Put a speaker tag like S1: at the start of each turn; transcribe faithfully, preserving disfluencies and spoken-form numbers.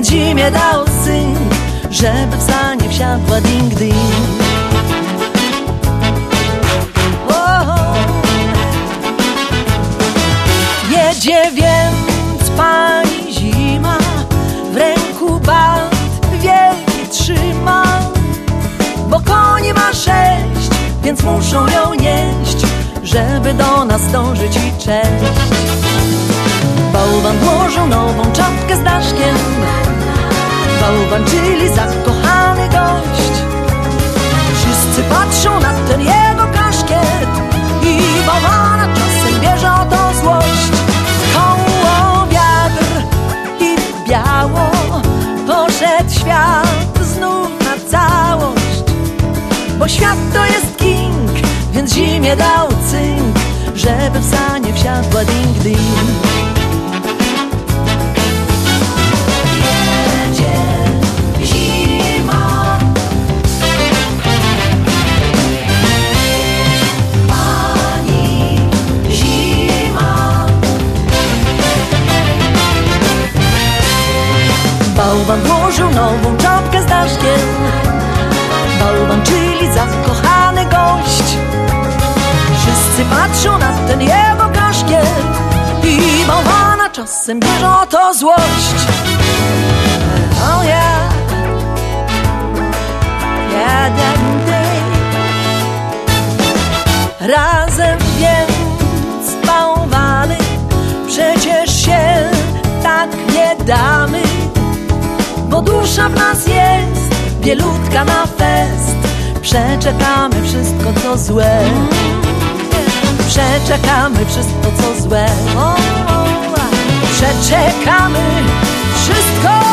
S1: więc zimie dał syn, żeby w sanie wsiadła ding ding. Jedzie więc pani zima, w ręku bat wielki trzyma, bo koni ma sześć, więc muszą ją nieść, żeby do nas dążyć i cześć. Bałwan włożył nową czapkę z daszkiem, bałwan, czyli zakochany gość. Wszyscy patrzą na ten jego kaszkiet i bałwana czasem bierze o to złość. Koło wiatr i biało poszedł świat znów na całość, bo świat to jest king, więc zimie dał cynk, żeby w sanie wsiadła ding ding. Bałwan włożył nową czapkę z daszkiem, bałwan, czyli zakochany gość. Wszyscy patrzą na ten jego kaszkiet i bałwana czasem bierze o to złość. Oh yeah, yeah, that day. Razem więc bałwany, przecież się tak nie damy, bo dusza w nas jest bielutka na fest. Przeczekamy wszystko co złe, przeczekamy wszystko co złe, przeczekamy wszystko